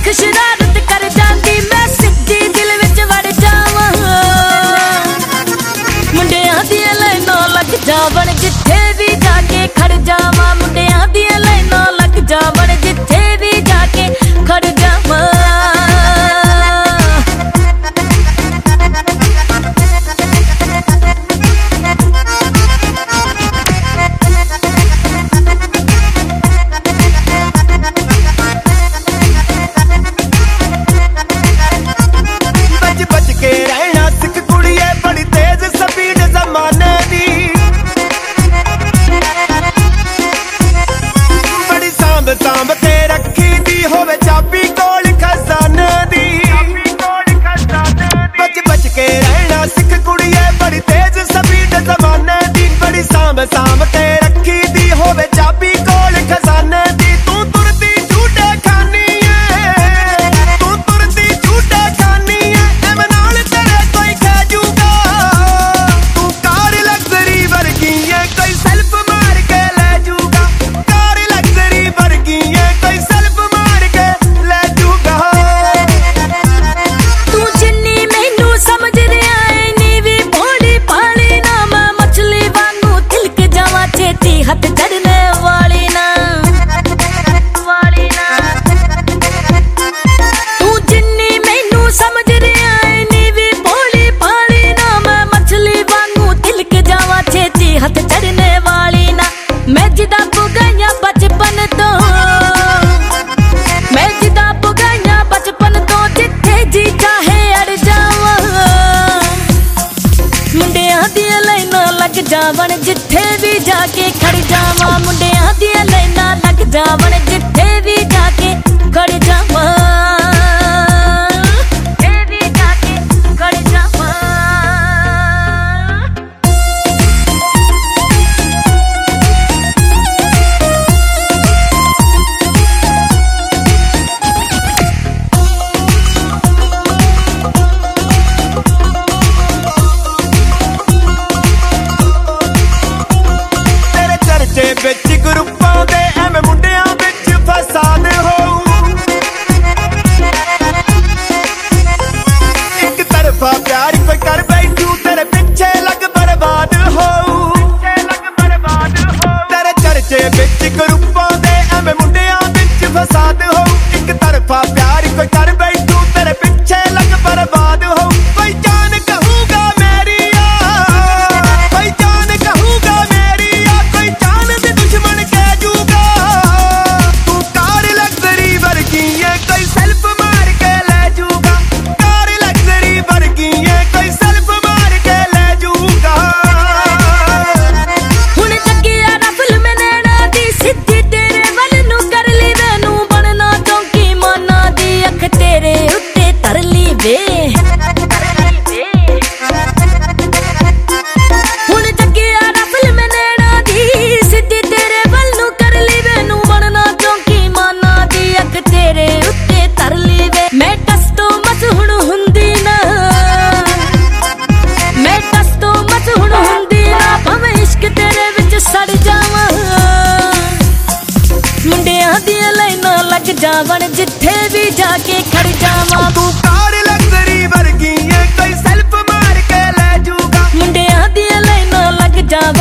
शरारत कर जांदी मैं सिद्धी दिल विच वड़ जावां मुंडियां दियां लाइनां लग जावण जिथे भी जाके खड़ जावां मुंडियां दियां लाइनां लग जावण जिथे भी जाके खड़ जावां सांभ के रखी दी होवे चाबी कोल खजाने दी बच बच के रहना सिख कुड़िए बड़ी तेज स्पीड जमाने दी बड़ी सांभ सांभ के रखी दी होवे चाबी कोल खजाने दी तू तुरती झूठे खानी है तू तुरती झूठे खानी है एम नाल तेरे कोई कह जूगा तू कार लग्जरी वर्गी है कोई सेल्फ मार के ले जूगा कार लग्जरी वर्गी है कोई सेल्फ मार के ले जूगा तू जिन्नी मैनू समझ रहा है नी भी भोली भाली ना मैं मछली वांगू तिलक जावा छेती हथ चढ़ने वाली ना तू जिन्नी मैनू समझ रहा है नी भी भोली भाली ना मैं मछली वांगू तिलक जावा छेती हथ चढ़ने वाली ना मैं जिदा पुगाया बचपन तो मैं जिदा पुगाया बचपन तो जिथे जी चाहे अड़ जावा मुंडियां दियां लाइनां लग जावण जिथे भी जाके खड़ जावा मुंडियां दियां लाइनां लग जावण जिथे भी जाके खड़ जावा जिथे भी जाके खड़ जावा विच ग्रुपां दे एवें मुंडियां विच फसाद होऊ एक तरफा प्यार कोई कर बैठू तेरे पिछे लग बर्बाद होऊ तेरे चर्चे विच ग्रुपां दे एवें मुंडियां विच फसाद होऊ एक तरफा प्यार कोई कर बैठू तेरे पिछे लग बर्बाद होऊ कोई जान कहूगा मेरी कोई जान कहूगा मेरी कोई जान दुश्मन कह जूगा तू कार लग्जरी वर्गी है कोई सेल्फ मार के ले जूगा कार लग्जरी वर्गी है कोई सेल्फ मार के ले जूगा हुण जगिया रफल में नैना दी सिद्धी तेरे वल नू कर ली वैनू बनना चौंकी माना दी अख तेरे उत्ते तर ली वे हुण जगिया रफल में नैना दी सिद्धी तेरे वल नू कर ली वैनू बनना चौंकी माना दी अख तेरे उत्ते तर ली वे मैं टस तो मस हुण हुंदी ना मैं टस तो मस हुण हुंदी ना भावें इश्क तेरे विच सड़ जावां मुंडियां दियां लाइनां लग जावण जिथे भी जाके खड़ जावां तू कार लग्जरी वर्गी है कोई सेल्फ मार के ले जूगा मुंडियां दियां लाइनां लग जावण